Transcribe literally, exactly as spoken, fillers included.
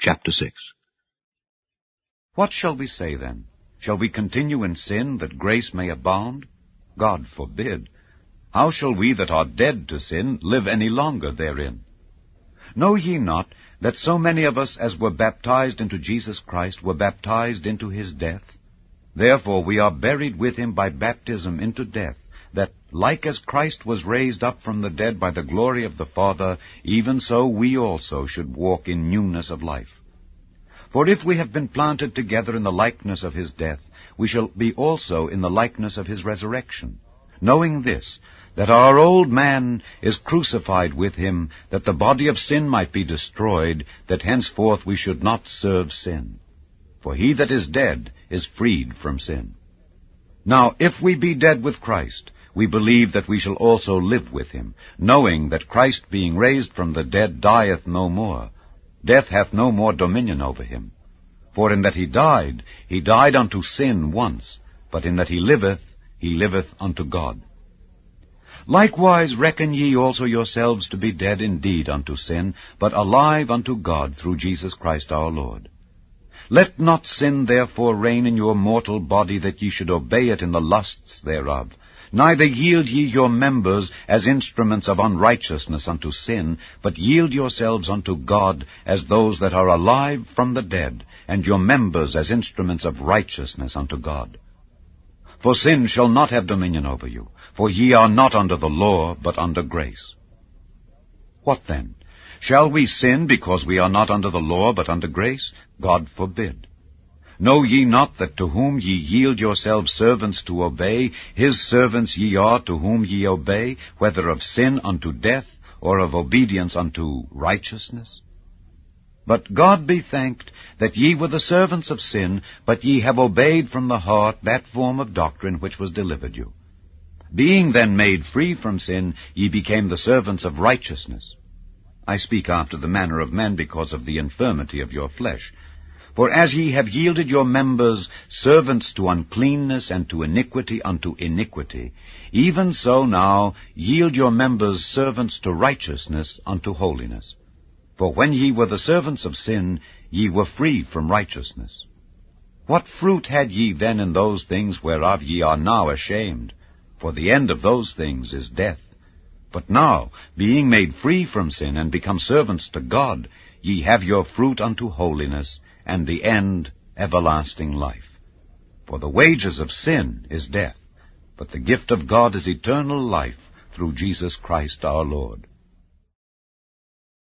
Chapter six. What shall we say then? Shall we continue in sin, that grace may abound? God forbid. How shall we that are dead to sin live any longer therein? Know ye not that so many of us as were baptized into Jesus Christ were baptized into his death? Therefore we are buried with him by baptism into death, that, like as Christ was raised up from the dead by the glory of the Father, even so we also should walk in newness of life. For if we have been planted together in the likeness of his death, we shall be also in the likeness of his resurrection, knowing this, that our old man is crucified with him, that the body of sin might be destroyed, that henceforth we should not serve sin. For he that is dead is freed from sin. Now if we be dead with Christ, we believe that we shall also live with him, knowing that Christ being raised from the dead dieth no more. Death hath no more dominion over him. For in that he died, he died unto sin once, but in that he liveth, he liveth unto God. Likewise reckon ye also yourselves to be dead indeed unto sin, but alive unto God through Jesus Christ our Lord. Let not sin therefore reign in your mortal body, that ye should obey it in the lusts thereof. Neither yield ye your members as instruments of unrighteousness unto sin, but yield yourselves unto God as those that are alive from the dead, and your members as instruments of righteousness unto God. For sin shall not have dominion over you, for ye are not under the law, but under grace. What then? Shall we sin because we are not under the law, but under grace? God forbid. Know ye not that to whom ye yield yourselves servants to obey, his servants ye are to whom ye obey, whether of sin unto death, or of obedience unto righteousness? But God be thanked, that ye were the servants of sin, but ye have obeyed from the heart that form of doctrine which was delivered you. Being then made free from sin, ye became the servants of righteousness. I speak after the manner of men because of the infirmity of your flesh. For as ye have yielded your members servants to uncleanness and to iniquity unto iniquity, even so now yield your members servants to righteousness unto holiness. For when ye were the servants of sin, ye were free from righteousness. What fruit had ye then in those things whereof ye are now ashamed? For the end of those things is death. But now, being made free from sin and become servants to God, ye have your fruit unto holiness, and the end everlasting life. For the wages of sin is death, but the gift of God is eternal life through Jesus Christ our Lord.